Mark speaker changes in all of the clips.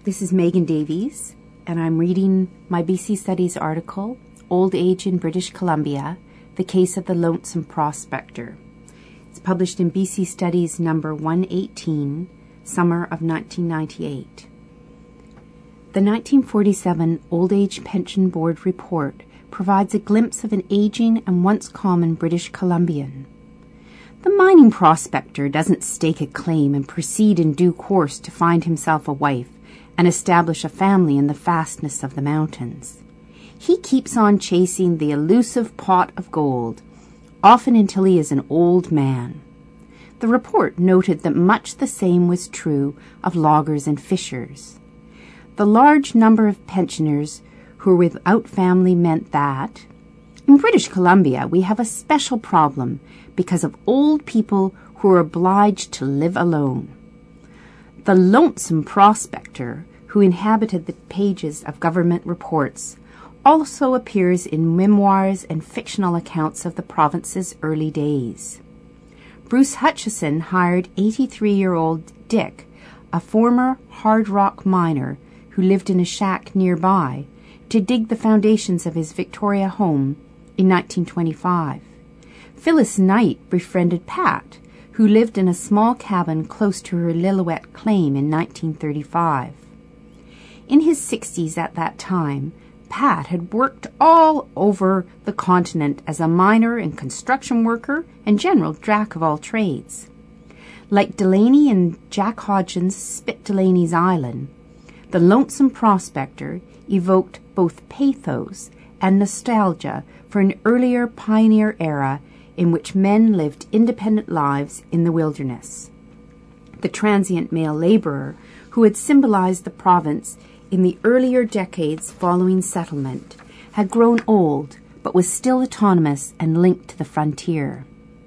Speaker 1: This is Megan Davies, and I'm reading my BC Studies article, Old Age in British Columbia, The Case of the Lonesome Prospector. It's published in BC Studies number 118, summer of 1998. The 1947 Old Age Pension Board report provides a glimpse of an aging and once common British Columbian. The mining prospector doesn't stake a claim and proceed in due course to find himself a wife and establish a family in the fastness of the mountains. He keeps on chasing the elusive pot of gold, often until he is an old man. The report noted that much the same was true of loggers and fishers. The large number of pensioners who were without family meant that, in British Columbia, we have a special problem because of old people who are obliged to live alone. The lonesome prospector who inhabited the pages of government reports also appears in memoirs and fictional accounts of the province's early days. Bruce Hutchison hired 83-year-old Dick, a former hard rock miner who lived in a shack nearby, to dig the foundations of his Victoria home in 1925. Phyllis Knight befriended Pat, who lived in a small cabin close to her Lillooet claim in 1935. In his 60s at that time, Pat had worked all over the continent as a miner and construction worker and general jack of all trades. Like Delaney and Jack Hodgson's Spit Delaney's Island, the Lonesome Prospector evoked both pathos and nostalgia for an earlier pioneer era in which men lived independent lives in the wilderness. The transient male laborer, who had symbolized the province in the earlier decades following settlement, had grown old but was still autonomous and linked to the frontier.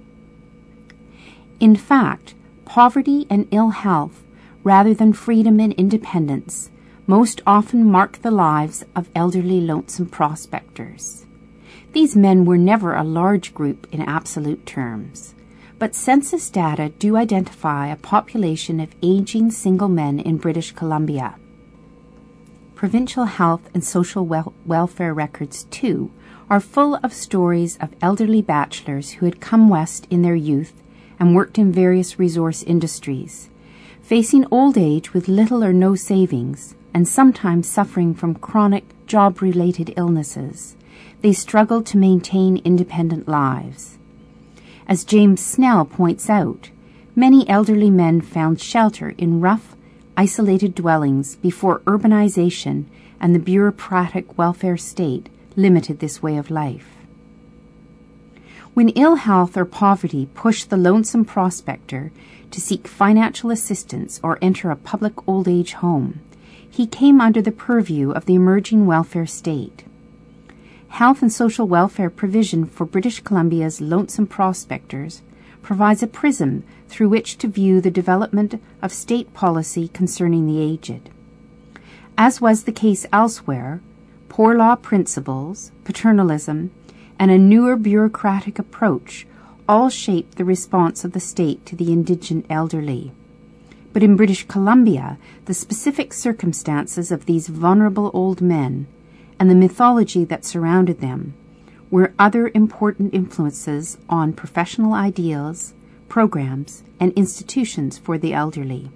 Speaker 1: In fact, poverty and ill health, rather than freedom and independence, most often mark the lives of elderly lonesome prospectors. These men were never a large group in absolute terms, but census data do identify a population of aging single men in British Columbia. Provincial health and social welfare records, too, are full of stories of elderly bachelors who had come west in their youth and worked in various resource industries. Facing old age with little or no savings, and sometimes suffering from chronic job-related illnesses, they struggled to maintain independent lives. As James Snell points out, many elderly men found shelter in rough, isolated dwellings before urbanization and the bureaucratic welfare state limited this way of life. When ill health or poverty pushed the lonesome prospector to seek financial assistance or enter a public old age home, he came under the purview of the emerging welfare state. Health and social welfare provision for British Columbia's lonesome prospectors provides a prism through which to view the development of state policy concerning the aged. As was the case elsewhere, poor law principles, paternalism, and a newer bureaucratic approach all shaped the response of the state to the indigent elderly. But in British Columbia, the specific circumstances of these vulnerable old men and the mythology that surrounded them were other important influences on professional ideals, programs, and institutions for the elderly.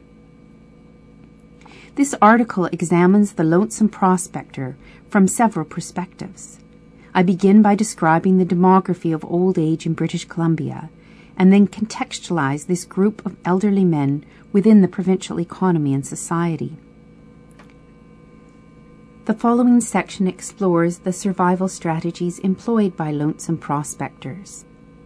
Speaker 1: This article examines the lonesome prospector from several perspectives. I begin by describing the demography of old age in British Columbia, and then contextualize this group of elderly men within the provincial economy and society. The following section explores the survival strategies employed by lonesome prospectors.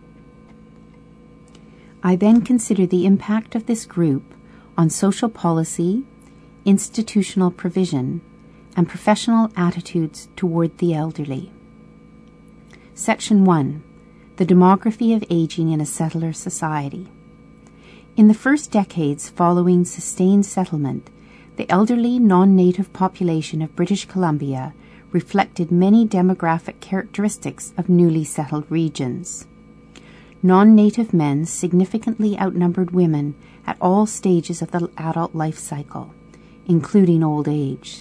Speaker 1: I then consider the impact of this group on social policy, institutional provision, and professional attitudes toward the elderly. Section 1. The demography of aging in a settler society. In the first decades following sustained settlement, the elderly non-native population of British Columbia reflected many demographic characteristics of newly settled regions. Non-native men significantly outnumbered women at all stages of the adult life cycle, including old age.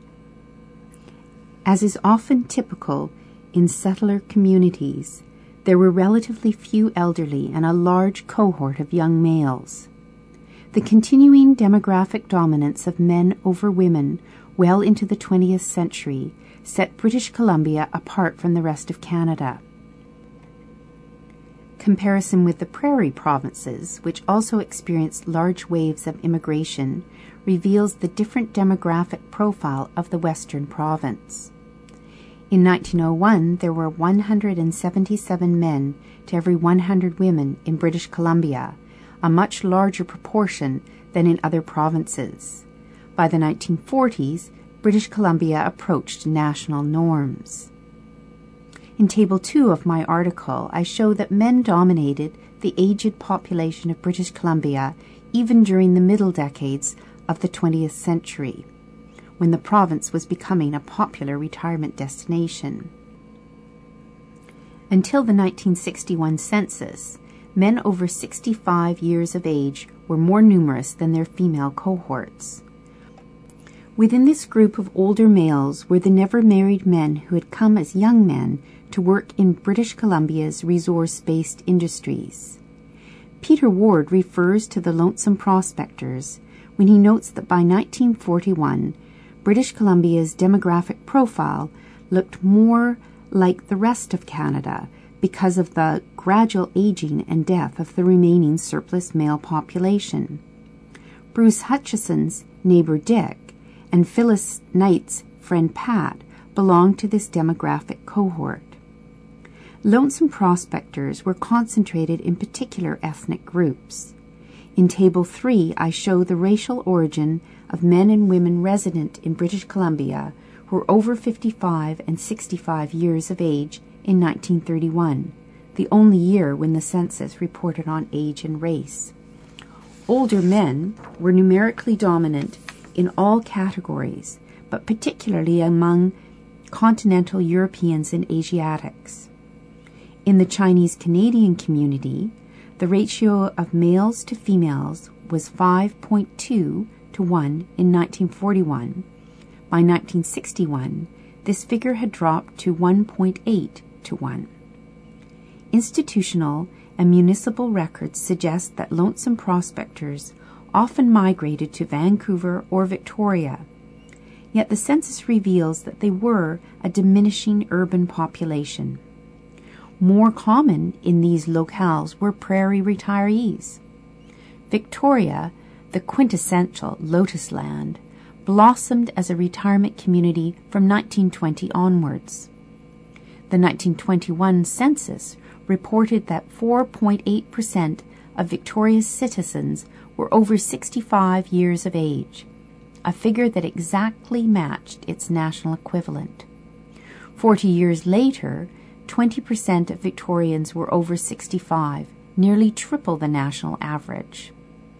Speaker 1: As is often typical in settler communities, there were relatively few elderly and a large cohort of young males. The continuing demographic dominance of men over women well into the 20th century set British Columbia apart from the rest of Canada. Comparison with the prairie provinces, which also experienced large waves of immigration, reveals the different demographic profile of the Western province. In 1901, there were 177 men to every 100 women in British Columbia, a much larger proportion than in other provinces. By the 1940s, British Columbia approached national norms. In Table 2 of my article, I show that men dominated the aged population of British Columbia even during the middle decades of the 20th century, when the province was becoming a popular retirement destination. Until the 1961 census, men over 65 years of age were more numerous than their female cohorts. Within this group of older males were the never-married men who had come as young men to work in British Columbia's resource-based industries. Peter Ward refers to the lonesome prospectors when he notes that by 1941, British Columbia's demographic profile looked more like the rest of Canada because of the gradual aging and death of the remaining surplus male population. Bruce Hutchison's neighbor Dick and Phyllis Knight's friend Pat belonged to this demographic cohort. Lonesome prospectors were concentrated in particular ethnic groups. In Table 3, I show the racial origin of men and women resident in British Columbia who were over 55 and 65 years of age in 1931, the only year when the census reported on age and race. Older men were numerically dominant in all categories, but particularly among continental Europeans and Asiatics. In the Chinese-Canadian community, the ratio of males to females was 5.2 to 1 in 1941. By 1961, this figure had dropped to 1.8 to 1. Institutional and municipal records suggest that lonesome prospectors often migrated to Vancouver or Victoria, yet the census reveals that they were a diminishing urban population. More common in these locales were prairie retirees. Victoria, the quintessential Lotus Land, blossomed as a retirement community from 1920 onwards. The 1921 census reported that 4.8% of Victoria's citizens were over 65 years of age, a figure that exactly matched its national equivalent. 40 years later, 20% of Victorians were over 65, nearly triple the national average.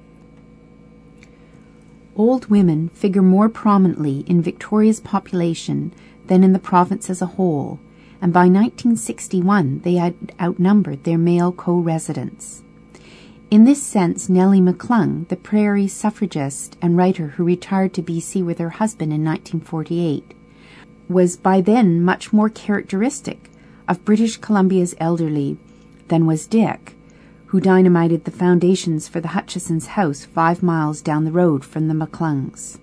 Speaker 1: Old women figure more prominently in Victoria's population than in the province as a whole, and by 1961 they had outnumbered their male co-residents. In this sense, Nellie McClung, the prairie suffragist and writer who retired to BC with her husband in 1948, was by then much more characteristic of British Columbia's elderly than was Dick, who dynamited the foundations for the Hutchisons' house 5 miles down the road from the McClungs.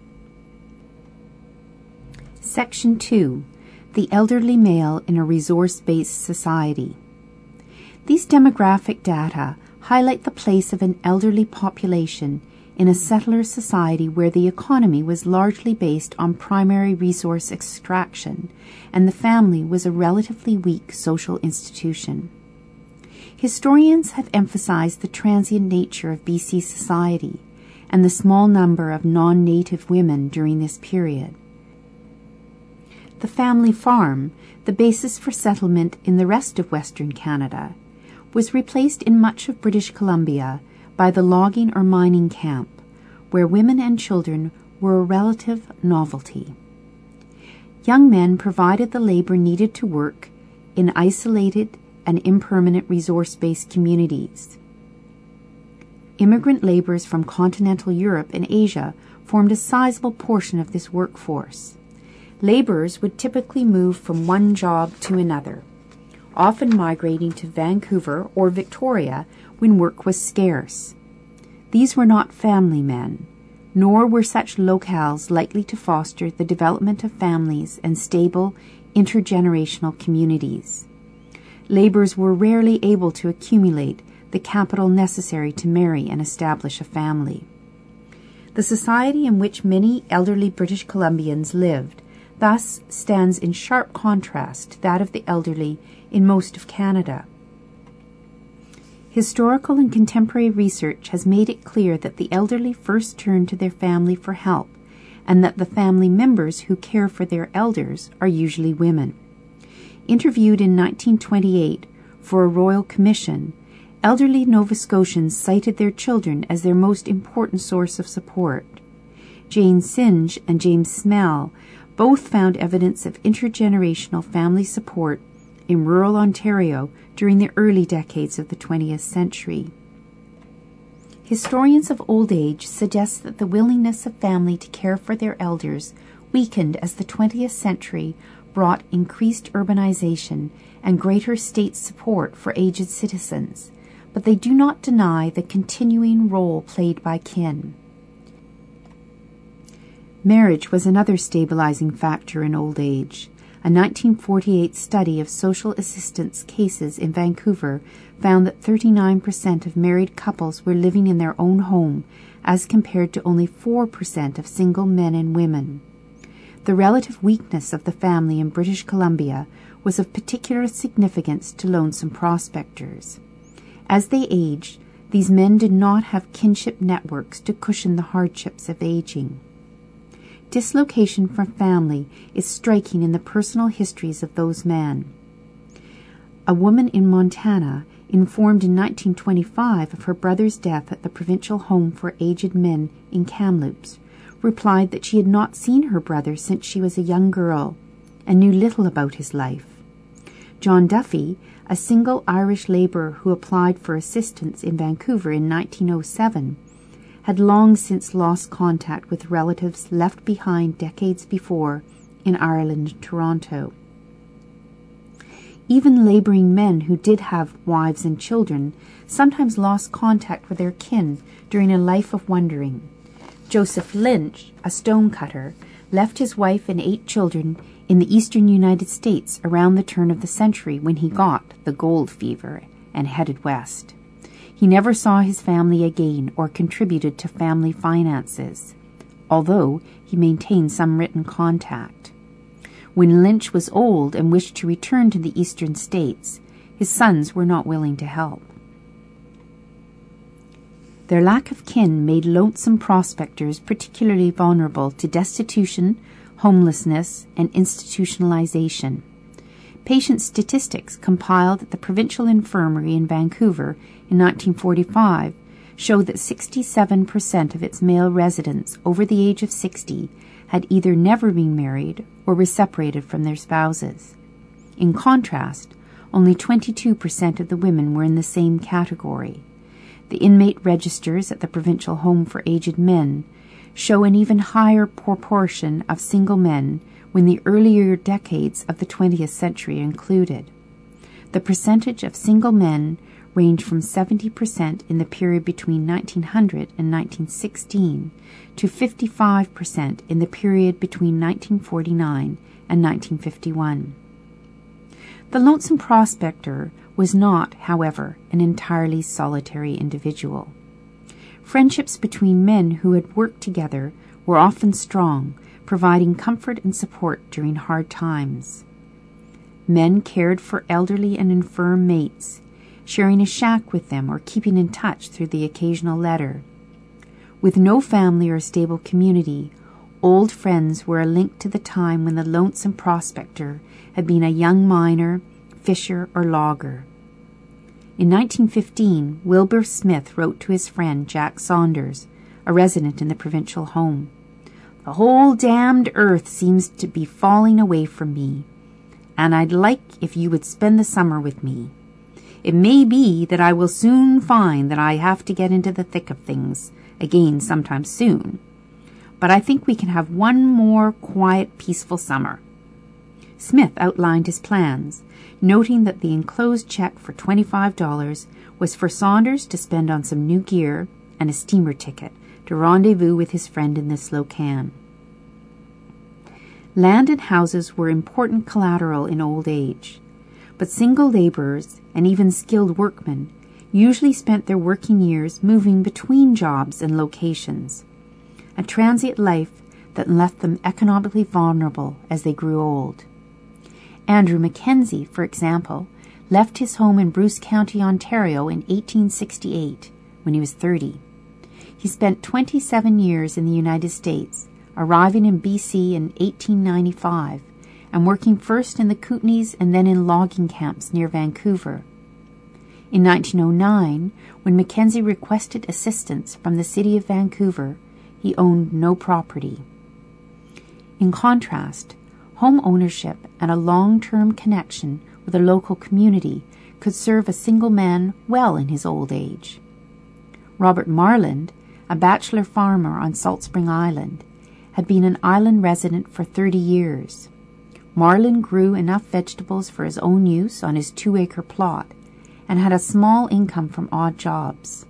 Speaker 1: Section 2. The elderly male in a resource-based society. These demographic data highlight the place of an elderly population in a settler society where the economy was largely based on primary resource extraction and the family was a relatively weak social institution. Historians have emphasized the transient nature of BC society and the small number of non-native women during this period. The family farm, the basis for settlement in the rest of Western Canada, was replaced in much of British Columbia by the logging or mining camp, where women and children were a relative novelty. Young men provided the labor needed to work in isolated and impermanent resource-based communities. Immigrant laborers from continental Europe and Asia formed a sizable portion of this workforce. Laborers would typically move from one job to another, often migrating to Vancouver or Victoria when work was scarce. These were not family men, nor were such locales likely to foster the development of families and stable intergenerational communities. Laborers were rarely able to accumulate the capital necessary to marry and establish a family. The society in which many elderly British Columbians lived thus stands in sharp contrast to that of the elderly in most of Canada. Historical and contemporary research has made it clear that the elderly first turn to their family for help, and that the family members who care for their elders are usually women. Interviewed in 1928 for a royal commission, elderly Nova Scotians cited their children as their most important source of support. Jane Synge and James Smell both found evidence of intergenerational family support in rural Ontario during the early decades of the 20th century. Historians of old age suggest that the willingness of family to care for their elders weakened as the 20th century brought increased urbanization and greater state support for aged citizens, but they do not deny the continuing role played by kin. Marriage was another stabilizing factor in old age. A 1948 study of social assistance cases in Vancouver found that 39% of married couples were living in their own home, as compared to only 4% of single men and women. The relative weakness of the family in British Columbia was of particular significance to lonesome prospectors. As they aged, these men did not have kinship networks to cushion the hardships of aging. Dislocation from family is striking in the personal histories of those men. A woman in Montana, informed in 1925 of her brother's death at the provincial home for aged men in Kamloops, replied that she had not seen her brother since she was a young girl and knew little about his life. John Duffy, a single Irish labourer who applied for assistance in Vancouver in 1907, had long since lost contact with relatives left behind decades before in Ireland and Toronto. Even labouring men who did have wives and children sometimes lost contact with their kin during a life of wandering. Joseph Lynch, a stonecutter, left his wife and 8 children in the eastern United States around the turn of the century when he got the gold fever and headed west. He never saw his family again or contributed to family finances, although he maintained some written contact. When Lynch was old and wished to return to the eastern states, his sons were not willing to help. Their lack of kin made lonesome prospectors particularly vulnerable to destitution, homelessness, and institutionalization. Patient statistics compiled at the Provincial Infirmary in Vancouver in 1945 show that 67% of its male residents over the age of 60 had either never been married or were separated from their spouses. In contrast, only 22% of the women were in the same category. The inmate registers at the Provincial Home for Aged Men show an even higher proportion of single men when the earlier decades of the 20th century included. The percentage of single men ranged from 70% in the period between 1900 and 1916 to 55% in the period between 1949 and 1951. The lonesome prospector was not, however, an entirely solitary individual. Friendships between men who had worked together were often strong, providing comfort and support during hard times. Men cared for elderly and infirm mates, sharing a shack with them or keeping in touch through the occasional letter. With no family or stable community, old friends were a link to the time when the lonesome prospector had been a young miner, fisher, or logger. In 1915, Wilbur Smith wrote to his friend Jack Saunders, a resident in the provincial home, "The whole damned earth seems to be falling away from me, and I'd like if you would spend the summer with me. It may be that I will soon find that I have to get into the thick of things again sometime soon. but I think we can have one more quiet, peaceful summer." Smith outlined his plans, noting that the enclosed check for $25 was for Saunders to spend on some new gear and a steamer ticket to rendezvous with his friend in the Slocan. Land and houses were important collateral in old age, but single laborers and even skilled workmen usually spent their working years moving between jobs and locations, a transient life that left them economically vulnerable as they grew old. Andrew Mackenzie, for example, left his home in Bruce County, Ontario in 1868 when he was 30. He spent 27 years in the United States, arriving in BC in 1895 and working first in the Kootenays and then in logging camps near Vancouver. In 1909, when Mackenzie requested assistance from the city of Vancouver, he owned no property. In contrast, home ownership and a long-term connection with a local community could serve a single man well in his old age. Robert Marland, a bachelor farmer on Salt Spring Island, had been an island resident for 30 years. Marland grew enough vegetables for his own use on his 2-acre plot and had a small income from odd jobs.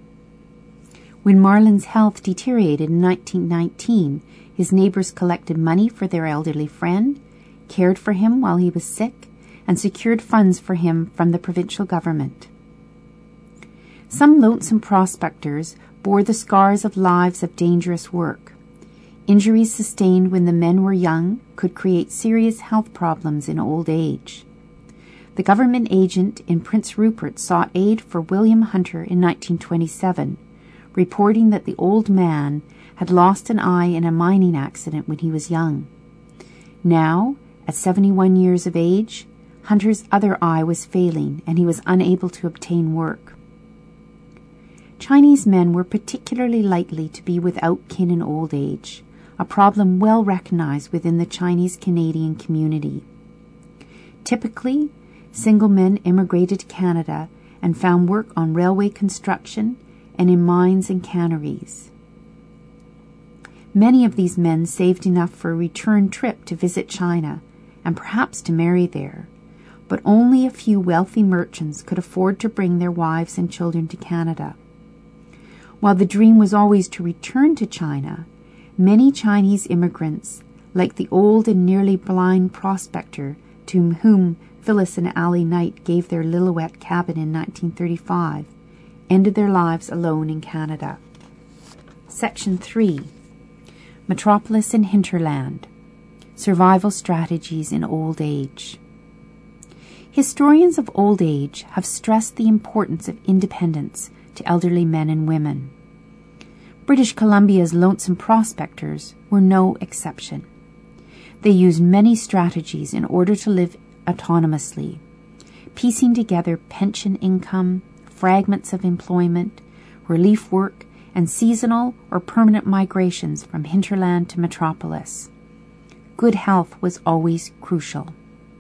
Speaker 1: When Marland's health deteriorated in 1919, his neighbors collected money for their elderly friend, cared for him while he was sick, and secured funds for him from the provincial government. Some lonesome prospectors bore the scars of lives of dangerous work. Injuries sustained when the men were young could create serious health problems in old age. The government agent in Prince Rupert sought aid for William Hunter in 1927, reporting that the old man had lost an eye in a mining accident when he was young. Now, at 71 years of age, Hunter's other eye was failing and he was unable to obtain work. Chinese men were particularly likely to be without kin in old age, a problem well recognized within the Chinese-Canadian community. Typically, single men immigrated to Canada and found work on railway construction and in mines and canneries. Many of these men saved enough for a return trip to visit China and perhaps to marry there, but only a few wealthy merchants could afford to bring their wives and children to Canada. While the dream was always to return to China, many Chinese immigrants, like the old and nearly blind prospector to whom Phyllis and Allie Knight gave their Lillooet cabin in 1935, ended their lives alone in Canada. Section 3. Metropolis and Hinterland. Survival Strategies in Old Age. Historians of old age have stressed the importance of independence to elderly men and women. British Columbia's lonesome prospectors were no exception. They used many strategies in order to live autonomously, piecing together pension income, fragments of employment, relief work, and seasonal or permanent migrations from hinterland to metropolis. Good health was always crucial.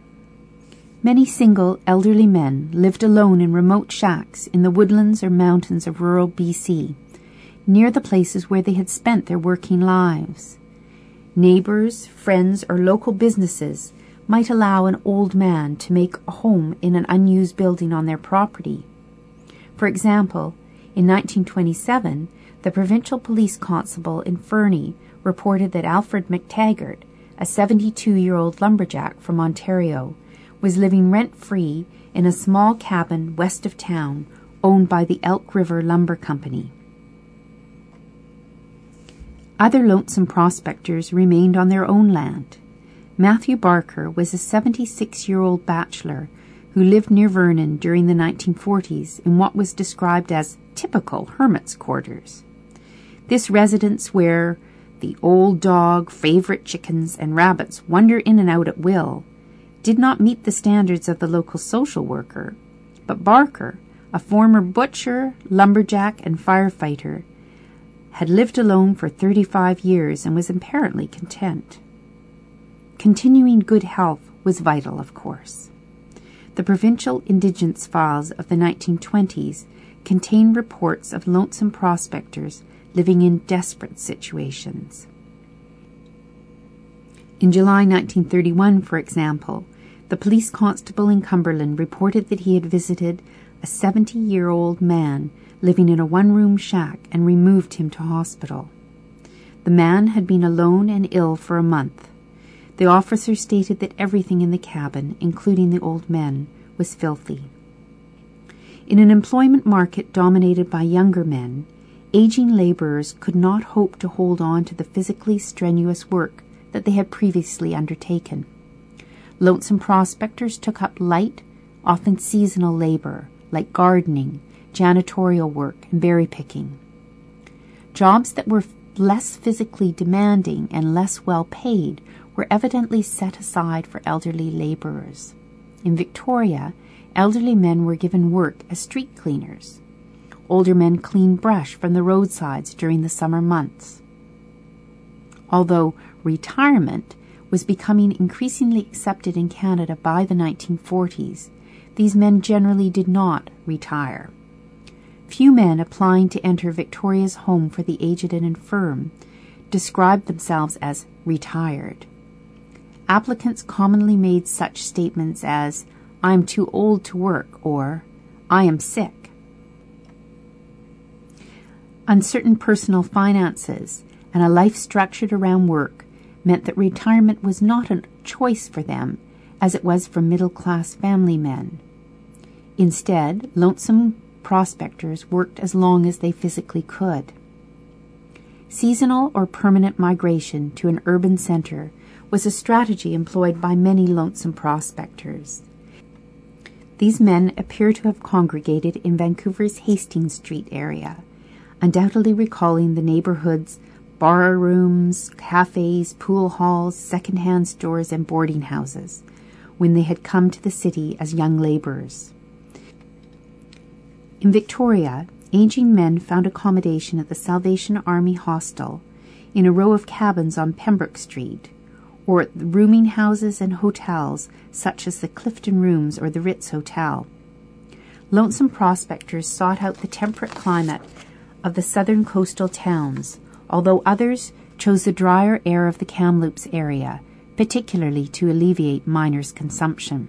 Speaker 1: Many single, elderly men lived alone in remote shacks in the woodlands or mountains of rural BC, near the places where they had spent their working lives. Neighbors, friends, or local businesses might allow an old man to make a home in an unused building on their property. For example, in 1927, the provincial police constable in Fernie reported that Alfred McTaggart, a 72-year-old lumberjack from Ontario, was living rent-free in a small cabin west of town owned by the Elk River Lumber Company. Other lonesome prospectors remained on their own land. Matthew Barker was a 76-year-old bachelor who lived near Vernon during the 1940s in what was described as typical hermit's quarters. This residence where the old dog, favorite chickens, and rabbits wander in and out at will did not meet the standards of the local social worker, but Barker, a former butcher, lumberjack, and firefighter, had lived alone for 35 years and was apparently content. Continuing good health was vital, of course. The provincial indigence files of the 1920s contain reports of lonesome prospectors living in desperate situations. In July 1931, for example, the police constable in Cumberland reported that he had visited a 70-year-old man living in a one-room shack and removed him to hospital. The man had been alone and ill for a month. The officer stated that everything in the cabin, including the old men, was filthy. In an employment market dominated by younger men, aging laborers could not hope to hold on to the physically strenuous work that they had previously undertaken. Lonesome prospectors took up light, often seasonal labor, like gardening, janitorial work, and berry picking. Jobs that were less physically demanding and less well paid were evidently set aside for elderly laborers. In Victoria, elderly men were given work as street cleaners. Older men cleaned brush from the roadsides during the summer months. Although retirement was becoming increasingly accepted in Canada by the 1940s, these men generally did not retire. Few men applying to enter Victoria's Home for the Aged and Infirm described themselves as retired. Applicants commonly made such statements as, "I am too old to work," or "I am sick." Uncertain personal finances and a life structured around work meant that retirement was not a choice for them as it was for middle-class family men. Instead, lonesome prospectors worked as long as they physically could. Seasonal or permanent migration to an urban centre was a strategy employed by many lonesome prospectors. These men appear to have congregated in Vancouver's Hastings Street area, undoubtedly recalling the neighbourhood's bar rooms, cafes, pool halls, second-hand stores, and boarding houses, when they had come to the city as young labourers. In Victoria, aging men found accommodation at the Salvation Army Hostel, in a row of cabins on Pembroke Street, or at the rooming houses and hotels such as the Clifton Rooms or the Ritz Hotel. Lonesome prospectors sought out the temperate climate of the southern coastal towns, although others chose the drier air of the Kamloops area, particularly to alleviate miners' consumption.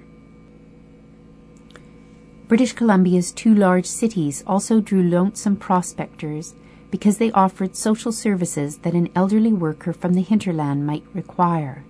Speaker 1: British Columbia's two large cities also drew lonesome prospectors because they offered social services that an elderly worker from the hinterland might require.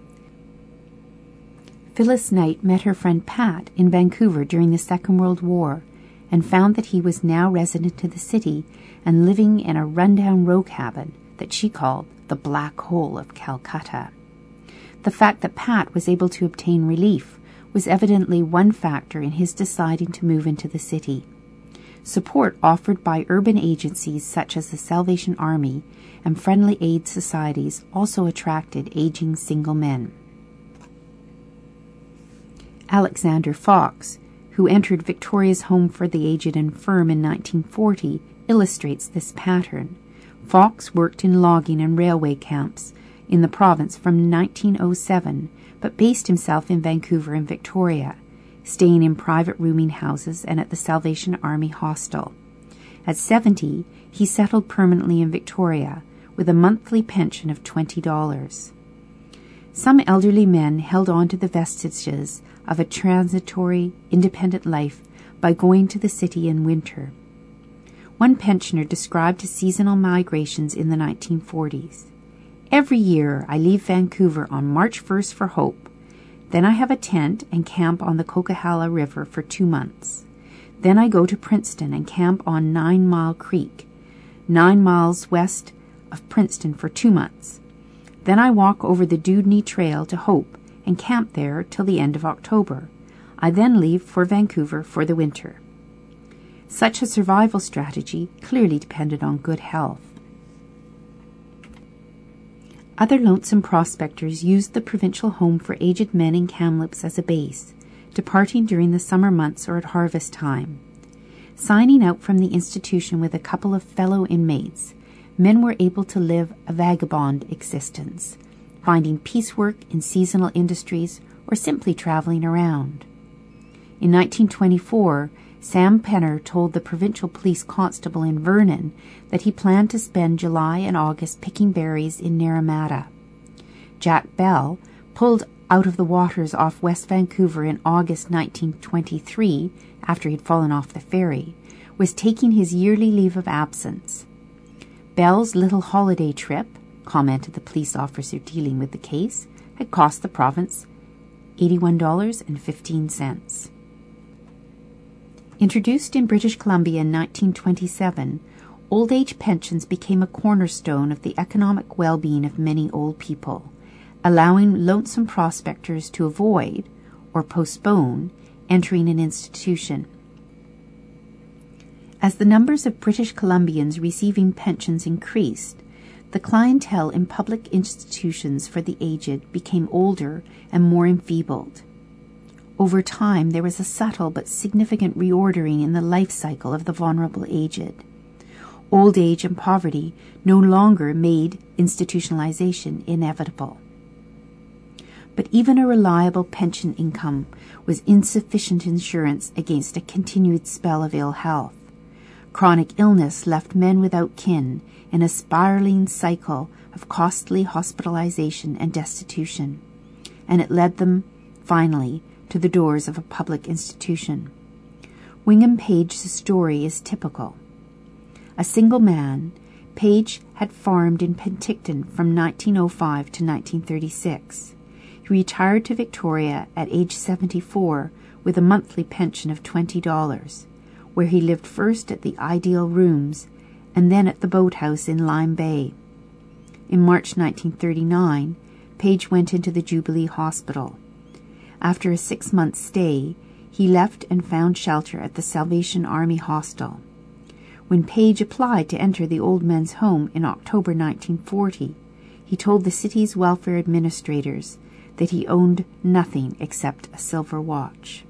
Speaker 1: Phyllis Knight met her friend Pat in Vancouver during the Second World War and found that he was now resident in the city and living in a rundown row cabin that she called the Black Hole of Calcutta. The fact that Pat was able to obtain relief was evidently one factor in his deciding to move into the city. Support offered by urban agencies such as the Salvation Army and friendly aid societies also attracted aging single men. Alexander Fox, who entered Victoria's Home for the Aged and Infirm in 1940, illustrates this pattern. Fox worked in logging and railway camps in the province from 1907, but based himself in Vancouver and Victoria, staying in private rooming houses and at the Salvation Army Hostel. At 70, he settled permanently in Victoria with a monthly pension of $20. Some elderly men held on to the vestiges of a transitory, independent life by going to the city in winter. One pensioner described his seasonal migrations in the 1940s. "Every year I leave Vancouver on March 1st for Hope. Then I have a tent and camp on the Coquihalla River for 2 months. Then I go to Princeton and camp on 9 Mile Creek, 9 miles west of Princeton for 2 months. Then I walk over the Dewdney Trail to Hope and camp there till the end of October. I then leave for Vancouver for the winter." Such a survival strategy clearly depended on good health. Other lonesome prospectors used the provincial home for aged men in Kamloops as a base, departing during the summer months or at harvest time. Signing out from the institution with a couple of fellow inmates, men were able to live a vagabond existence, finding piecework in seasonal industries or simply traveling around. In 1924, Sam Penner told the provincial police constable in Vernon that he planned to spend July and August picking berries in Naramata. Jack Bell, pulled out of the waters off West Vancouver in August 1923, after he'd fallen off the ferry, was taking his yearly leave of absence. Bell's little holiday trip, commented the police officer dealing with the case, had cost the province $81.15. Introduced in British Columbia in 1927, old age pensions became a cornerstone of the economic well-being of many old people, allowing lonesome prospectors to avoid or postpone entering an institution. As the numbers of British Columbians receiving pensions increased, the clientele in public institutions for the aged became older and more enfeebled. Over time, there was a subtle but significant reordering in the life cycle of the vulnerable aged. Old age and poverty no longer made institutionalization inevitable. But even a reliable pension income was insufficient insurance against a continued spell of ill health. Chronic illness left men without kin in a spiraling cycle of costly hospitalization and destitution, and it led them, finally, to the doors of a public institution. Wingham Page's story is typical. A single man, Page had farmed in Penticton from 1905 to 1936. He retired to Victoria at age 74 with a monthly pension of $20, where he lived first at the Ideal Rooms and then at the boathouse in Lime Bay. In March 1939, Page went into the Jubilee Hospital. After a 6-month stay, he left and found shelter at the Salvation Army Hostel. When Page applied to enter the old men's home in October 1940, he told the city's welfare administrators that he owned nothing except a silver watch.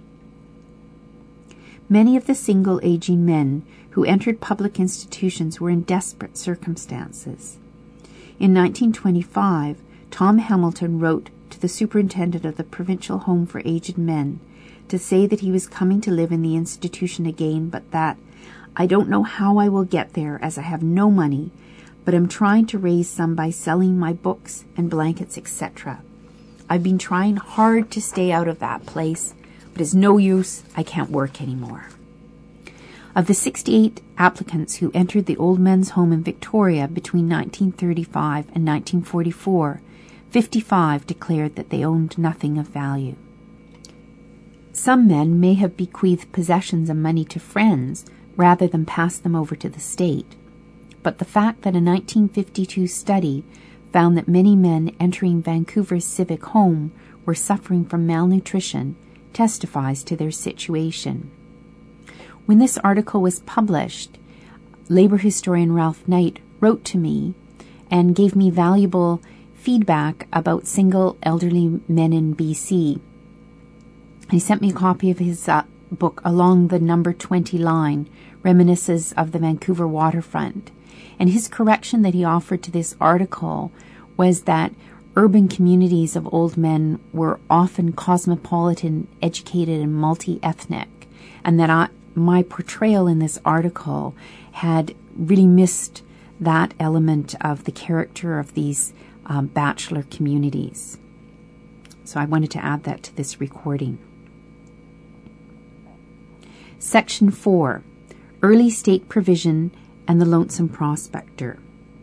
Speaker 1: Many of the single aging men who entered public institutions were in desperate circumstances. In 1925, Tom Hamilton wrote to the superintendent of the Provincial Home for Aged Men to say that he was coming to live in the institution again, but that, "I don't know how I will get there as I have no money, but I'm trying to raise some by selling my books and blankets, etc. I've been trying hard to stay out of that place, but it's no use, I can't work anymore." Of the 68 applicants who entered the old men's home in Victoria between 1935 and 1944, 55 declared that they owned nothing of value. Some men may have bequeathed possessions and money to friends rather than pass them over to the state, but the fact that a 1952 study found that many men entering Vancouver's civic home were suffering from malnutrition testifies to their situation. When this article was published, labor historian Ralph Knight wrote to me and gave me valuable feedback about single elderly men in BC. He sent me a copy of his book Along the Number 20 Line, Reminiscences of the Vancouver Waterfront. And his correction that he offered to this article was that urban communities of old men were often cosmopolitan, educated, and multi-ethnic, and that my portrayal in this article had really missed that element of the character of these bachelor communities. So I wanted to add that to this recording. Section 4, Early State Provision and the Lonesome Prospector.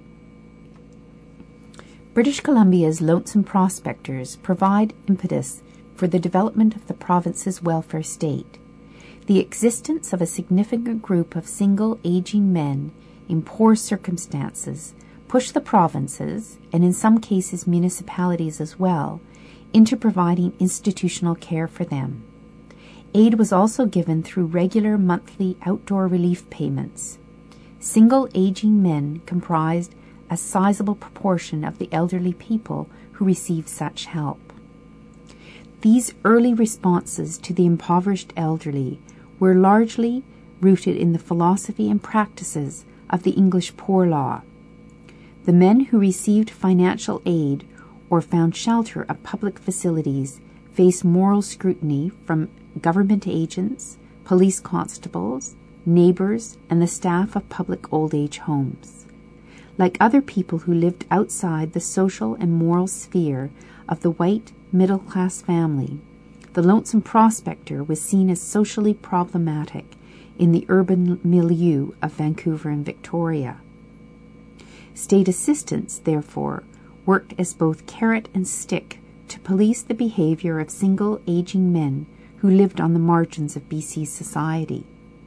Speaker 1: British Columbia's lonesome prospectors provide impetus for the development of the province's welfare state. The existence of a significant group of single aging men in poor circumstances push the provinces, and in some cases municipalities as well, into providing institutional care for them. Aid was also given through regular monthly outdoor relief payments. Single aging men comprised a sizable proportion of the elderly people who received such help. These early responses to the impoverished elderly were largely rooted in the philosophy and practices of the English Poor Law. The men who received financial aid or found shelter at public facilities faced moral scrutiny from government agents, police constables, neighbours, and the staff of public old age homes. Like other people who lived outside the social and moral sphere of the white middle-class family, the lonesome prospector was seen as socially problematic in the urban milieu of Vancouver and Victoria. State assistants, therefore, worked as both carrot and stick to police the behaviour of single aging men who lived on the margins of BC society.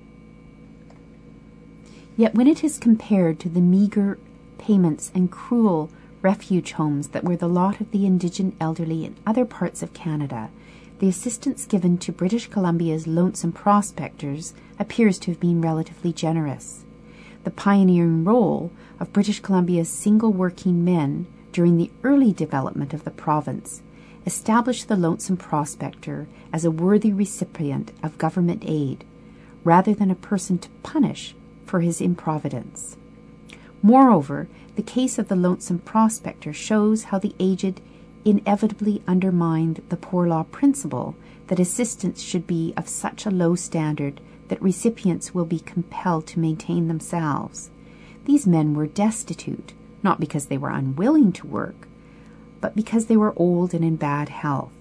Speaker 1: Yet when it is compared to the meagre payments and cruel refuge homes that were the lot of the indigent elderly in other parts of Canada, the assistance given to British Columbia's lonesome prospectors appears to have been relatively generous. The pioneering role of British Columbia's single working men during the early development of the province established the lonesome prospector as a worthy recipient of government aid, rather than a person to punish for his improvidence. Moreover, the case of the lonesome prospector shows how the aged inevitably undermined the poor law principle that assistance should be of such a low standard that recipients will be compelled to maintain themselves. These men were destitute, not because they were unwilling to work, but because they were old and in bad health.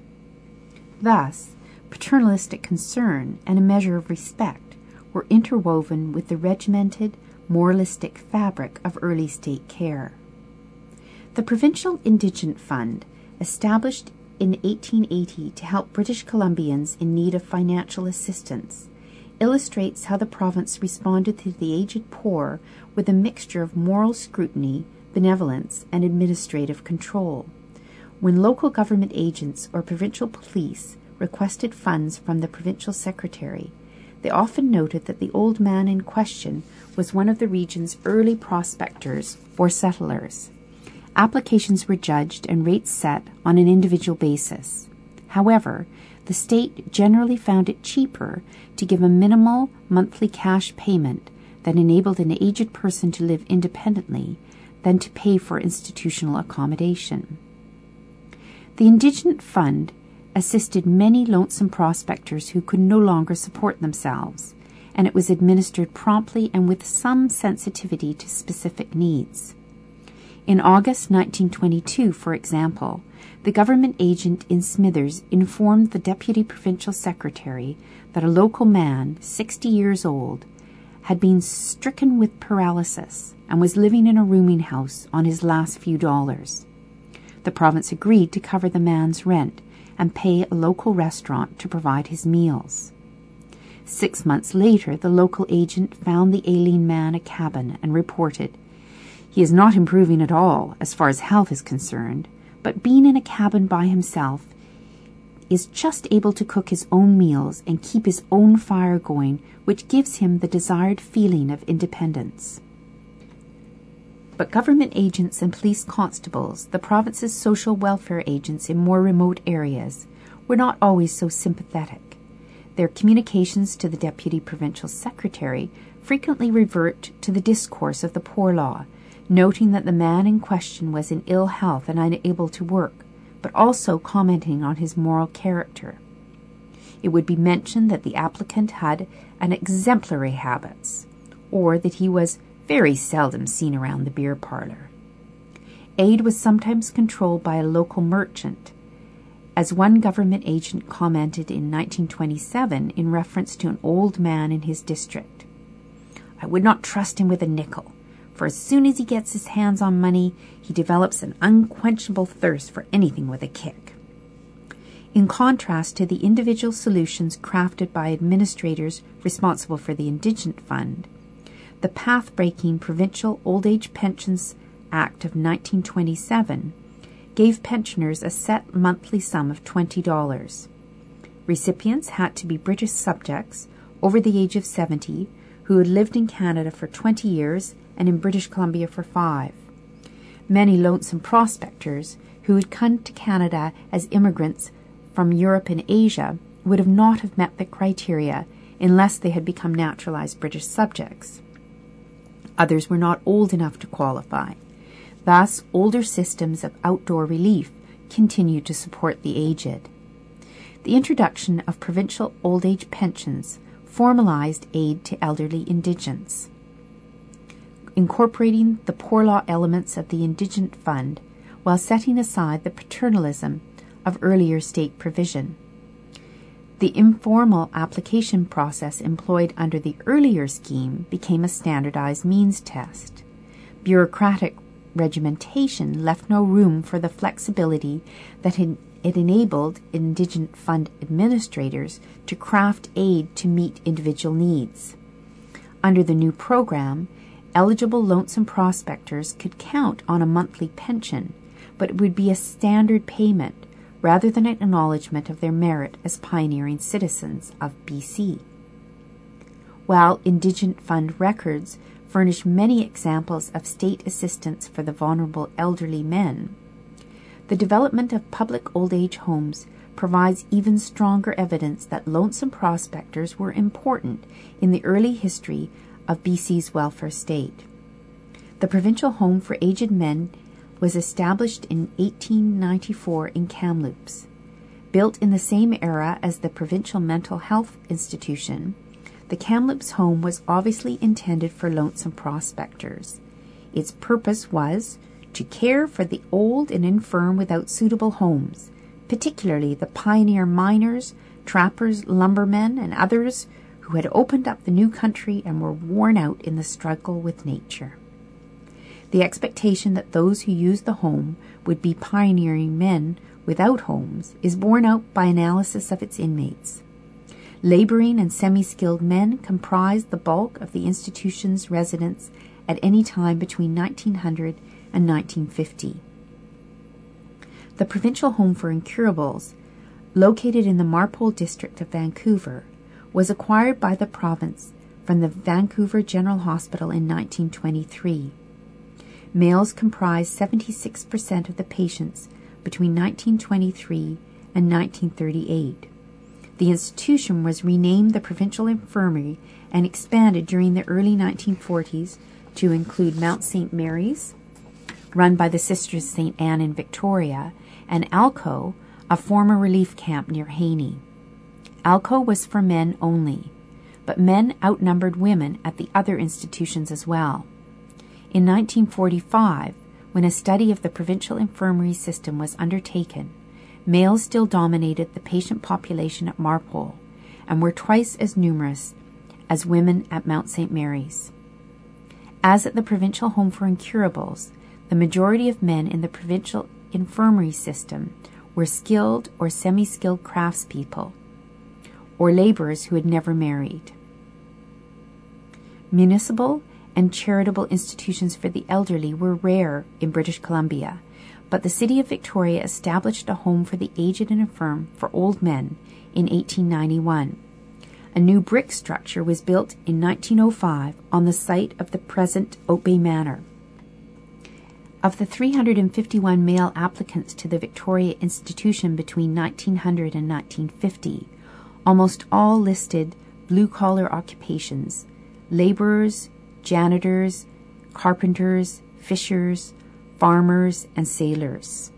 Speaker 1: Thus, paternalistic concern and a measure of respect were interwoven with the regimented, moralistic fabric of early state care. The Provincial Indigent Fund, established in 1880 to help British Columbians in need of financial assistance, illustrates how the province responded to the aged poor with a mixture of moral scrutiny, benevolence, and administrative control. When local government agents or provincial police requested funds from the provincial secretary, they often noted that the old man in question was one of the region's early prospectors or settlers. Applications were judged and rates set on an individual basis. However, the state generally found it cheaper to give a minimal monthly cash payment that enabled an aged person to live independently than to pay for institutional accommodation. The Indigent Fund assisted many lonesome prospectors who could no longer support themselves, and it was administered promptly and with some sensitivity to specific needs. In August 1922, for example, the government agent in Smithers informed the Deputy Provincial Secretary that a local man, 60 years old, had been stricken with paralysis and was living in a rooming house on his last few dollars. The province agreed to cover the man's rent and pay a local restaurant to provide his meals. 6 months later, the local agent found the ailing man a cabin and reported, "He is not improving at all as far as health is concerned, but being in a cabin by himself is just able to cook his own meals and keep his own fire going, which gives him the desired feeling of independence." But government agents and police constables, the province's social welfare agents in more remote areas, were not always so sympathetic. Their communications to the Deputy Provincial Secretary frequently revert to the discourse of the Poor Law, noting that the man in question was in ill health and unable to work, but also commenting on his moral character. It would be mentioned that the applicant had an exemplary habits, or that he was very seldom seen around the beer parlour. Aid was sometimes controlled by a local merchant, as one government agent commented in 1927 in reference to an old man in his district. "I would not trust him with a nickel, for as soon as he gets his hands on money, he develops an unquenchable thirst for anything with a kick." In contrast to the individual solutions crafted by administrators responsible for the Indigent Fund, the path-breaking Provincial Old Age Pensions Act of 1927 gave pensioners a set monthly sum of $20. Recipients had to be British subjects over the age of 70 who had lived in Canada for 20 years and in British Columbia for 5. Many lonesome prospectors who had come to Canada as immigrants from Europe and Asia would not have met the criteria unless they had become naturalized British subjects. Others were not old enough to qualify. Thus, older systems of outdoor relief continued to support the aged. The introduction of provincial old age pensions formalized aid to elderly indigents, incorporating the poor law elements of the Indigent Fund while setting aside the paternalism of earlier state provision. The informal application process employed under the earlier scheme became a standardized means test. Bureaucratic regimentation left no room for the flexibility that it enabled Indigent Fund administrators to craft aid to meet individual needs. Under the new program, eligible lonesome prospectors could count on a monthly pension, but it would be a standard payment rather than an acknowledgement of their merit as pioneering citizens of BC. While Indigent Fund records furnish many examples of state assistance for the vulnerable elderly men, the development of public old age homes provides even stronger evidence that lonesome prospectors were important in the early history of BC's welfare state. The Provincial Home for Aged Men was established in 1894 in Kamloops. Built in the same era as the Provincial Mental Health Institution, the Kamloops home was obviously intended for lonesome prospectors. Its purpose was to care for the old and infirm without suitable homes, particularly the pioneer miners, trappers, lumbermen, and others who had opened up the new country and were worn out in the struggle with nature. The expectation that those who used the home would be pioneering men without homes is borne out by analysis of its inmates. Laboring and semi-skilled men comprised the bulk of the institution's residents at any time between 1900 and 1950. The Provincial Home for Incurables, located in the Marpole district of Vancouver, was acquired by the province from the Vancouver General Hospital in 1923. Males comprised 76% of the patients between 1923 and 1938. The institution was renamed the Provincial Infirmary and expanded during the early 1940s to include Mount St. Mary's, run by the Sisters St. Anne in Victoria, and Alco, a former relief camp near Haney. Alco was for men only, but men outnumbered women at the other institutions as well. In 1945, when a study of the provincial infirmary system was undertaken, males still dominated the patient population at Marpole and were twice as numerous as women at Mount St. Mary's. As at the Provincial Home for Incurables, the majority of men in the provincial infirmary system were skilled or semi-skilled craftspeople or laborers who had never married. Municipal and charitable institutions for the elderly were rare in British Columbia, but the City of Victoria established a home for the aged and infirm for old men in 1891. A new brick structure was built in 1905 on the site of the present Oak Bay Manor. Of the 351 male applicants to the Victoria Institution between 1900 and 1950, almost all listed blue-collar occupations: laborers, janitors, carpenters, fishers, farmers, and sailors.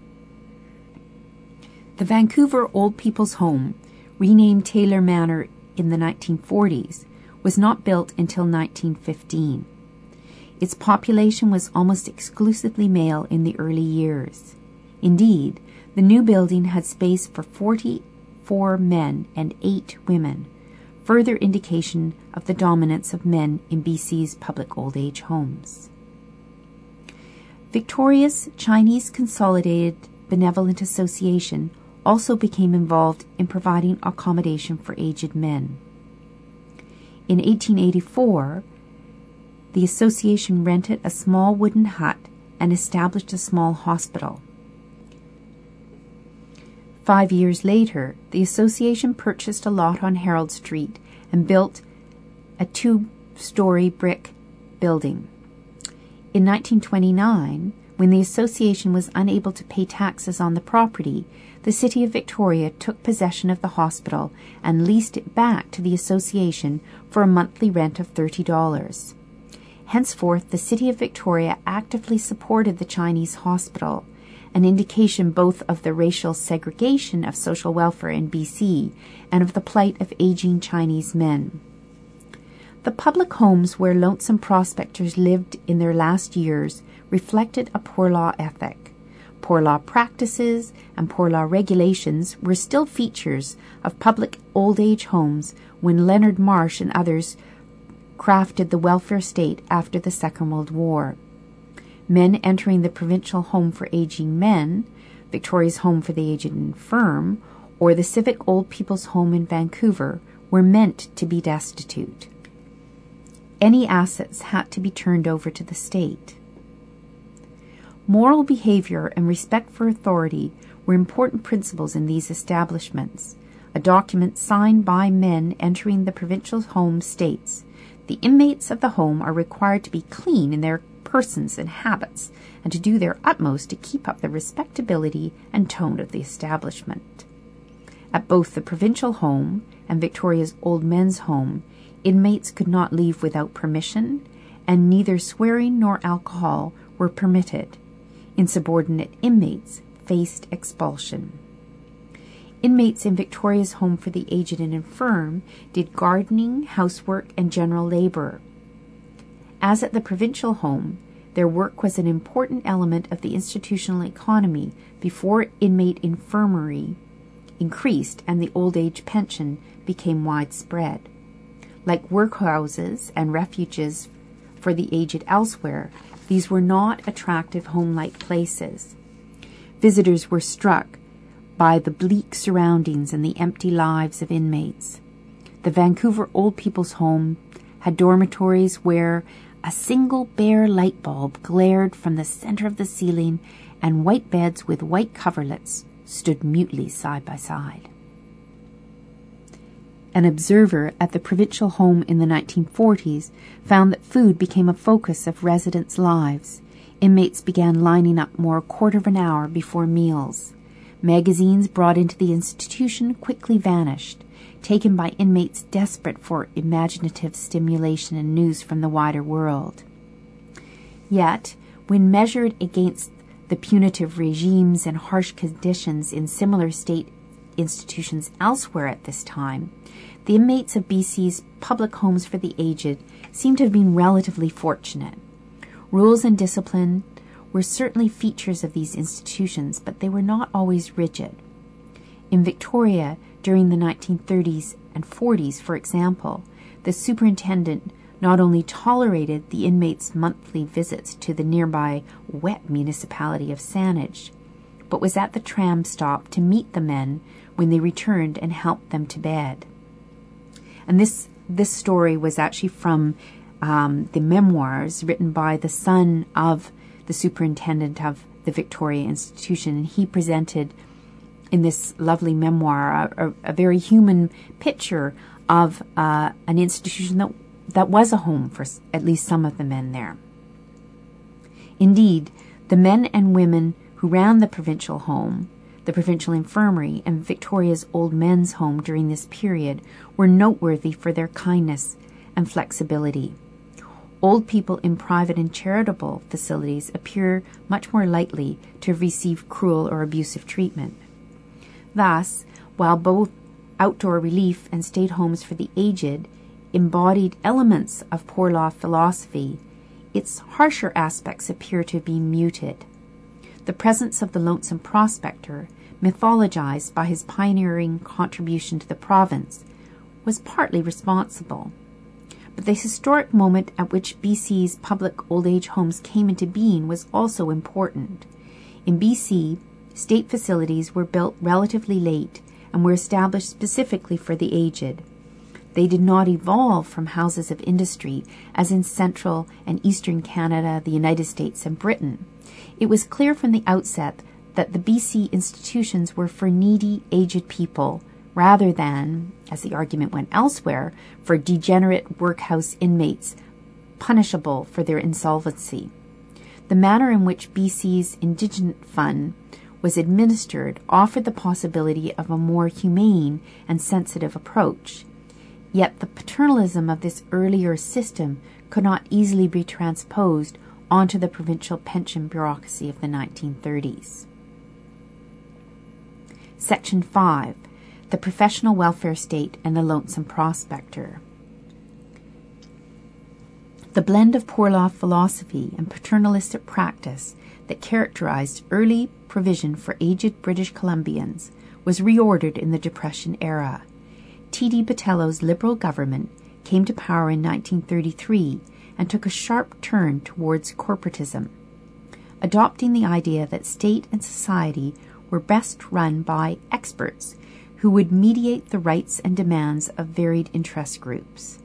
Speaker 1: The Vancouver Old People's Home, renamed Taylor Manor in the 1940s, was not built until 1915. Its population was almost exclusively male in the early years. Indeed, the new building had space for 44 men and 8 women, further indication of the dominance of men in BC's public old age homes. Victoria's Chinese Consolidated Benevolent Association also became involved in providing accommodation for aged men. In 1884, the association rented a small wooden hut and established a small hospital. 5 years later, the association purchased a lot on Herald Street and built a 2-story brick building. In 1929, when the association was unable to pay taxes on the property, the City of Victoria took possession of the hospital and leased it back to the association for a monthly rent of $30. Henceforth, the City of Victoria actively supported the Chinese hospital, an indication both of the racial segregation of social welfare in BC and of the plight of aging Chinese men. The public homes where lonesome prospectors lived in their last years reflected a poor law ethic. Poor law practices and poor law regulations were still features of public old age homes when Leonard Marsh and others crafted the welfare state after the Second World War. Men entering the provincial home for aging men, Victoria's Home for the Aged and Infirm, or the Civic Old People's Home in Vancouver were meant to be destitute. Any assets had to be turned over to the state. Moral behavior and respect for authority were important principles in these establishments. A document signed by men entering the provincial home states, "The inmates of the home are required to be clean in their persons and habits, and to do their utmost to keep up the respectability and tone of the establishment." At both the provincial home and Victoria's Old Men's Home, inmates could not leave without permission, and neither swearing nor alcohol were permitted. Insubordinate inmates faced expulsion. Inmates in Victoria's Home for the Aged and Infirm did gardening, housework, and general labor. As at the provincial home, their work was an important element of the institutional economy before inmate infirmary increased and the old age pension became widespread. Like workhouses and refuges for the aged elsewhere, these were not attractive home-like places. Visitors were struck by the bleak surroundings and the empty lives of inmates. The Vancouver Old People's Home had dormitories where a single bare light bulb glared from the center of the ceiling, and white beds with white coverlets stood mutely side by side. An observer at the provincial home in the 1940s found that food became a focus of residents' lives. Inmates began lining up more a quarter of an hour before meals. Magazines brought into the institution quickly vanished, taken by inmates desperate for imaginative stimulation and news from the wider world. Yet, when measured against the punitive regimes and harsh conditions in similar state institutions elsewhere at this time, the inmates of BC's public homes for the aged seem to have been relatively fortunate. Rules and discipline were certainly features of these institutions, but they were not always rigid. In Victoria, during the 1930s and 40s, for example, the superintendent not only tolerated the inmates' monthly visits to the nearby wet municipality of Saanich, but was at the tram stop to meet the men when they returned and helped them to bed. And this story was actually from the memoirs written by the son of the superintendent of the Victoria Institution, and he presented in this lovely memoir a very human picture of an institution that was a home for at least some of the men there. Indeed, the men and women who ran the provincial home, the provincial infirmary, and Victoria's Old Men's Home during this period were noteworthy for their kindness and flexibility. Old people in private and charitable facilities appear much more likely to have received cruel or abusive treatment. Thus, while both outdoor relief and state homes for the aged embodied elements of poor law philosophy, its harsher aspects appear to be muted. The presence of the lonesome prospector, mythologized by his pioneering contribution to the province, was partly responsible. But the historic moment at which BC's public old age homes came into being was also important. In BC, state facilities were built relatively late and were established specifically for the aged. They did not evolve from houses of industry as in central and eastern Canada, the United States, and Britain. It was clear from the outset that the BC institutions were for needy, aged people rather than, as the argument went elsewhere, for degenerate workhouse inmates punishable for their insolvency. The manner in which BC's Indigent Fund was administered offered the possibility of a more humane and sensitive approach. Yet the paternalism of this earlier system could not easily be transposed onto the provincial pension bureaucracy of the 1930s. Section 5. The Professional Welfare State and the Lonesome Prospector. The blend of poor law philosophy and paternalistic practice that characterized early provision for aged British Columbians was reordered in the Depression era. T.D. Botelho's Liberal government came to power in 1933 and took a sharp turn towards corporatism, adopting the idea that state and society were best run by experts who would mediate the rights and demands of varied interest groups.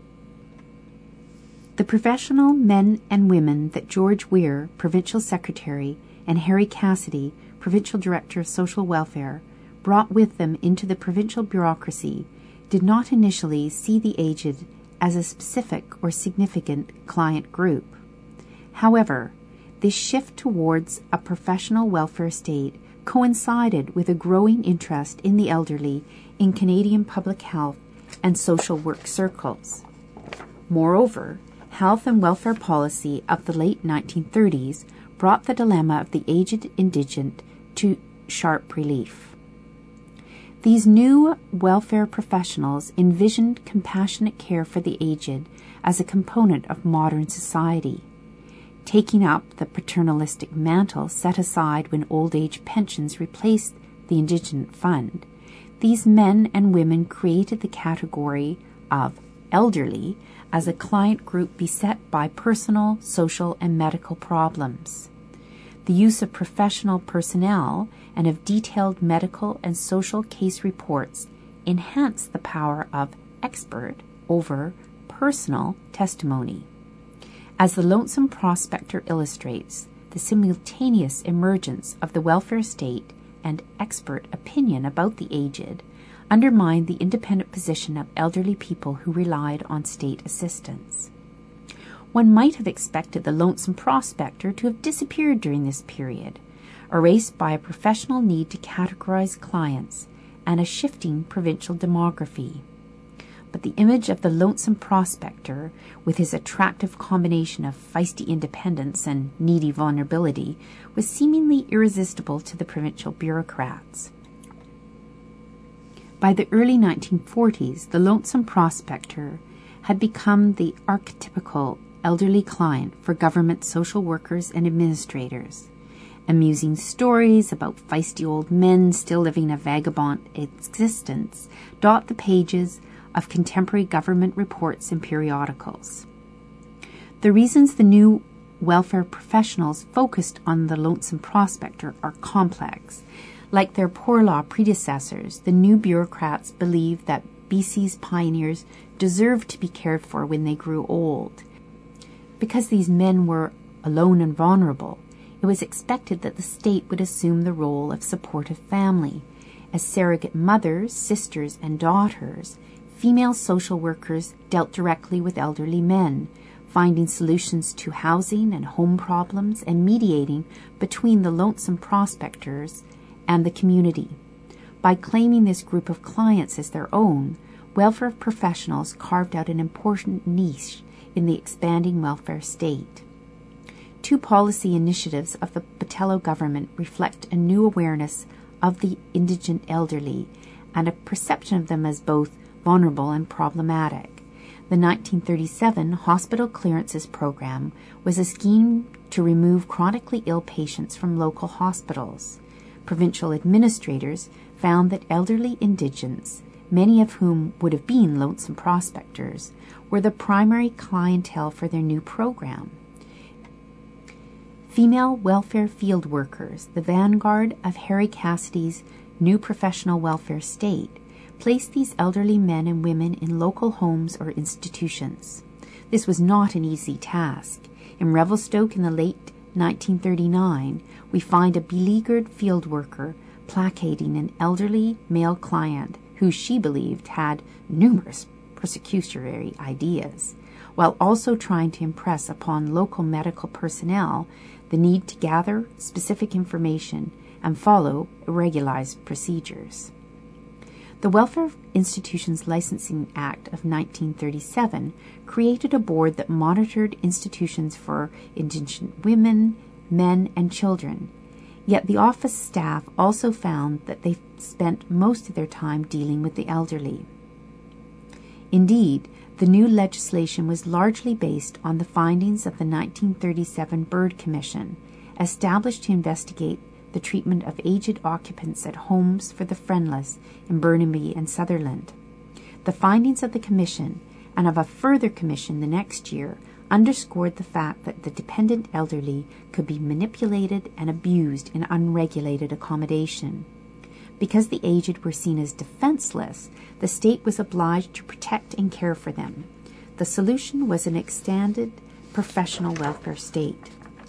Speaker 1: The professional men and women that George Weir, Provincial Secretary, and Harry Cassidy, Provincial Director of Social Welfare, brought with them into the provincial bureaucracy did not initially see the aged as a specific or significant client group. However, this shift towards a professional welfare state coincided with a growing interest in the elderly in Canadian public health and social work circles. Moreover, health and welfare policy of the late 1930s brought the dilemma of the aged indigent to sharp relief. These new welfare professionals envisioned compassionate care for the aged as a component of modern society, taking up the paternalistic mantle set aside when old age pensions replaced the indigent fund. These men and women created the category of elderly as a client group beset by personal, social, and medical problems. The use of professional personnel and of detailed medical and social case reports enhanced the power of expert over personal testimony. As the Lonesome Prospector illustrates, the simultaneous emergence of the welfare state and expert opinion about the aged undermined the independent position of elderly people who relied on state assistance. One might have expected the Lonesome Prospector to have disappeared during this period, erased by a professional need to categorize clients and a shifting provincial demography. But the image of the Lonesome Prospector, with his attractive combination of feisty independence and needy vulnerability, was seemingly irresistible to the provincial bureaucrats. By the early 1940s, the Lonesome Prospector had become the archetypical elderly client for government social workers and administrators. Amusing stories about feisty old men still living a vagabond existence dot the pages of contemporary government reports and periodicals. The reasons the new welfare professionals focused on the Lonesome Prospector are complex. Like their poor law predecessors, the new bureaucrats believed that BC's pioneers deserved to be cared for when they grew old. Because these men were alone and vulnerable, it was expected that the state would assume the role of supportive family. As surrogate mothers, sisters, and daughters, female social workers dealt directly with elderly men, finding solutions to housing and home problems and mediating between the Lonesome Prospectors and the community. By claiming this group of clients as their own, welfare professionals carved out an important niche in the expanding welfare state. Two policy initiatives of the Botelho government reflect a new awareness of the indigent elderly and a perception of them as both vulnerable and problematic. The 1937 Hospital Clearances Program was a scheme to remove chronically ill patients from local hospitals. Provincial administrators found that elderly indigents, many of whom would have been Lonesome Prospectors, were the primary clientele for their new program. Female welfare field workers, the vanguard of Harry Cassidy's new professional welfare state, placed these elderly men and women in local homes or institutions. This was not an easy task. In Revelstoke in the late 1939, we find a beleaguered field worker placating an elderly male client who she believed had numerous persecutory ideas, while also trying to impress upon local medical personnel the need to gather specific information and follow regularized procedures. The Welfare Institutions Licensing Act of 1937 created a board that monitored institutions for indigent women, men, and children. Yet the office staff also found that they spent most of their time dealing with the elderly. Indeed, the new legislation was largely based on the findings of the 1937 Byrd Commission, established to investigate the treatment of aged occupants at homes for the friendless in Burnaby and Sutherland. The findings of the commission and of a further commission the next year underscored the fact that the dependent elderly could be manipulated and abused in unregulated accommodation. Because the aged were seen as defenseless, the state was obliged to protect and care for them. The solution was an extended professional welfare state.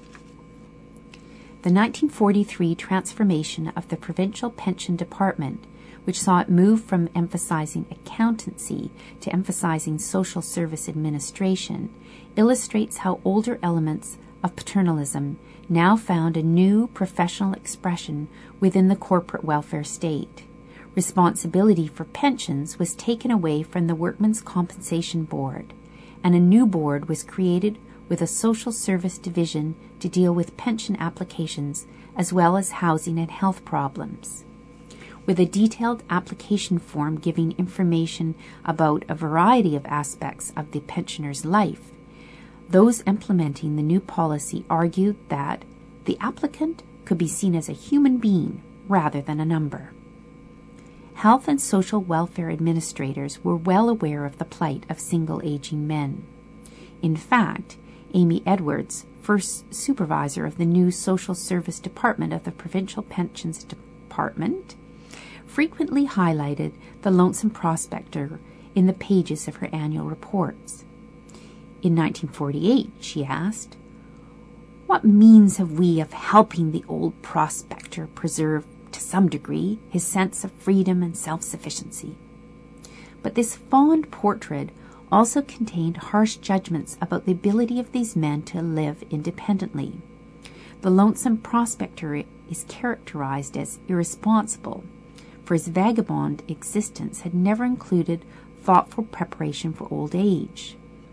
Speaker 1: The 1943 transformation of the Provincial Pension Department, which saw it move from emphasizing accountancy to emphasizing social service administration, illustrates how older elements of paternalism now found a new professional expression within the corporate welfare state. Responsibility for pensions was taken away from the Workmen's Compensation Board, and a new board was created with a social service division to deal with pension applications as well as housing and health problems. With a detailed application form giving information about a variety of aspects of the pensioner's life, those implementing the new policy argued that the applicant could be seen as a human being rather than a number. Health and social welfare administrators were well aware of the plight of single aging men. In fact, Amy Edwards, first supervisor of the new Social Service Department of the Provincial Pensions Department, frequently highlighted the Lonesome Prospector in the pages of her annual reports. In 1948, she asked, "What means have we of helping the old prospector preserve, to some degree, his sense of freedom and self-sufficiency?" But this fond portrait also contained harsh judgments about the ability of these men to live independently. The Lonesome Prospector is characterized as irresponsible, for his vagabond existence had never included thoughtful preparation for old age.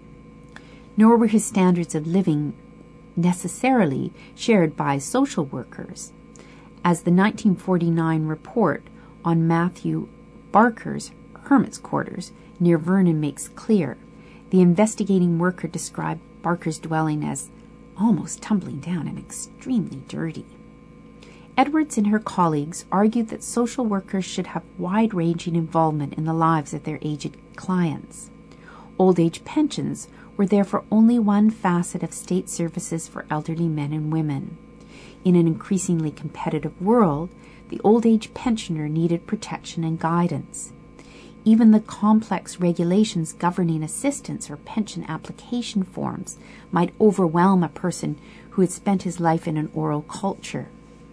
Speaker 1: Nor were his standards of living necessarily shared by social workers. As the 1949 report on Matthew Barker's hermit's quarters near Vernon makes clear, the investigating worker described Barker's dwelling as almost tumbling down and extremely dirty. Edwards and her colleagues argued that social workers should have wide-ranging involvement in the lives of their aged clients. Old age pensions were therefore only one facet of state services for elderly men and women. In an increasingly competitive world, the old age pensioner needed protection and guidance. Even the complex regulations governing assistance or pension application forms might overwhelm a person who had spent his life in an oral culture.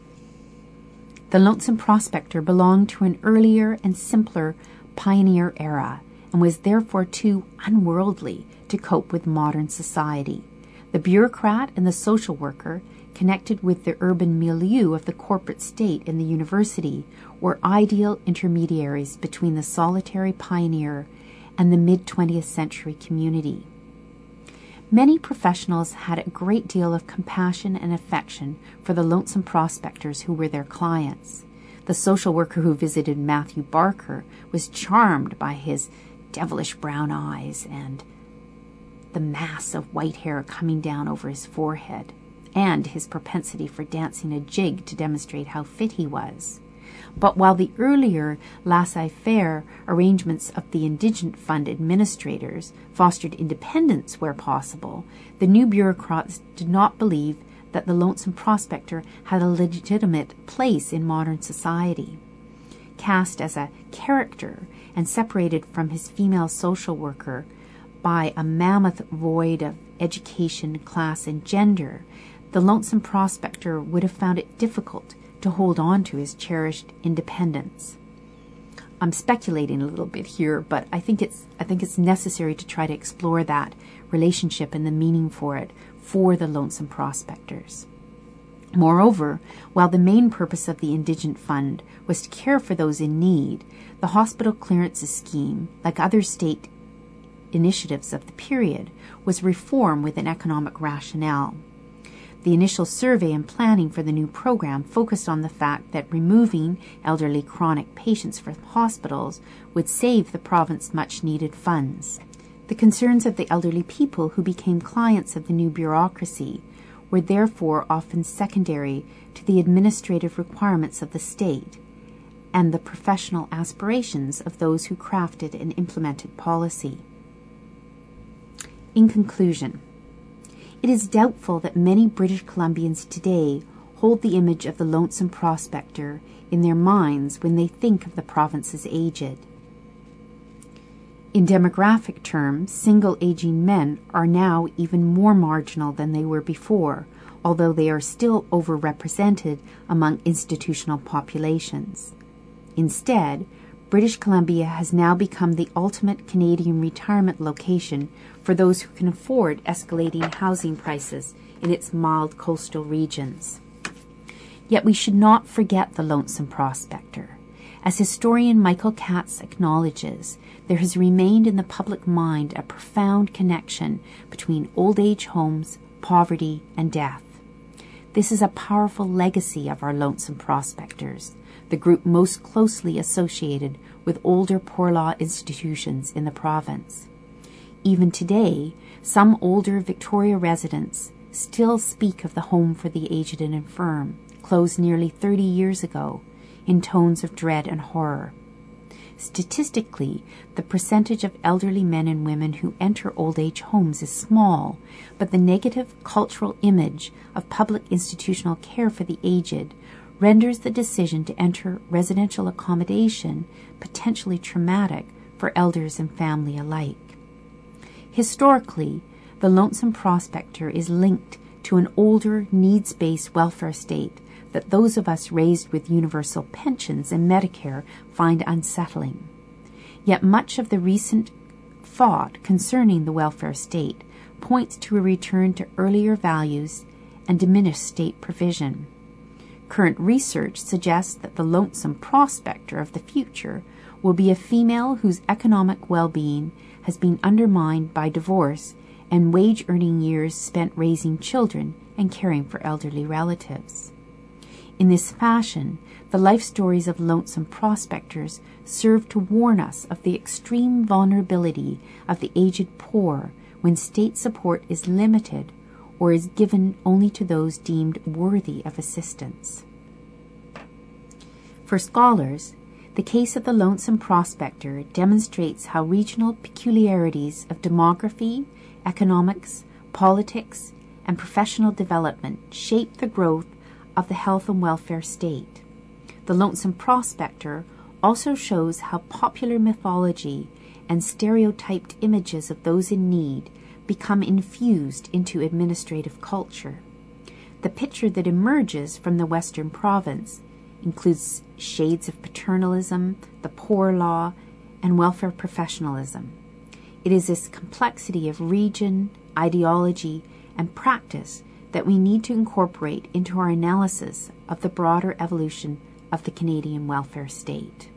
Speaker 1: The Lonesome Prospector belonged to an earlier and simpler pioneer era and was therefore too unworldly to cope with modern society. The bureaucrat and the social worker, connected with the urban milieu of the corporate state and the university, were ideal intermediaries between the solitary pioneer and the mid-20th century community. Many professionals had a great deal of compassion and affection for the lonesome prospectors who were their clients. The social worker who visited Matthew Barker was charmed by his devilish brown eyes and the mass of white hair coming down over his forehead, and his propensity for dancing a jig to demonstrate how fit he was. But while the earlier laissez-faire arrangements of the Indigent Fund administrators fostered independence where possible, the new bureaucrats did not believe that the lonesome prospector had a legitimate place in modern society. Cast as a character and separated from his female social worker by a mammoth void of education, class, and gender, the lonesome prospector would have found it difficult to hold on to his cherished independence. I'm speculating a little bit here, but I think it's necessary to try to explore that relationship and the meaning for it for the lonesome prospectors. Moreover, while the main purpose of the Indigent Fund was to care for those in need, the hospital clearances scheme, like other state initiatives of the period, was reform with an economic rationale. The initial survey and planning for the new program focused on the fact that removing elderly chronic patients from hospitals would save the province much-needed funds. The concerns of the elderly people who became clients of the new bureaucracy were therefore often secondary to the administrative requirements of the state and the professional aspirations of those who crafted and implemented policy. In conclusion, it is doubtful that many British Columbians today hold the image of the lonesome prospector in their minds when they think of the province's aged. In demographic terms, single aging men are now even more marginal than they were before, although they are still overrepresented among institutional populations. Instead, British Columbia has now become the ultimate Canadian retirement location for those who can afford escalating housing prices in its mild coastal regions. Yet we should not forget the lonesome prospector. As historian Michael Katz acknowledges, there has remained in the public mind a profound connection between old age homes, poverty, and death. This is a powerful legacy of our lonesome prospectors, the group most closely associated with older poor law institutions in the province. Even today, some older Victoria residents still speak of the Home for the Aged and Infirm, closed nearly 30 years ago, in tones of dread and horror. Statistically, the percentage of elderly men and women who enter old age homes is small, but the negative cultural image of public institutional care for the aged renders the decision to enter residential accommodation potentially traumatic for elders and family alike. Historically, the lonesome prospector is linked to an older, needs-based welfare state that those of us raised with universal pensions and Medicare find unsettling. Yet much of the recent thought concerning the welfare state points to a return to earlier values and diminished state provision. Current research suggests that the lonesome prospector of the future will be a female whose economic well-being has been undermined by divorce and wage-earning years spent raising children and caring for elderly relatives. In this fashion, the life stories of lonesome prospectors serve to warn us of the extreme vulnerability of the aged poor when state support is limited or is given only to those deemed worthy of assistance. For scholars, the case of the lonesome prospector demonstrates how regional peculiarities of demography, economics, politics, and professional development shape the growth of the health and welfare state. The lonesome prospector also shows how popular mythology and stereotyped images of those in need become infused into administrative culture. The picture that emerges from the Western province includes shades of paternalism, the poor law, and welfare professionalism. It is this complexity of region, ideology, and practice that we need to incorporate into our analysis of the broader evolution of the Canadian welfare state.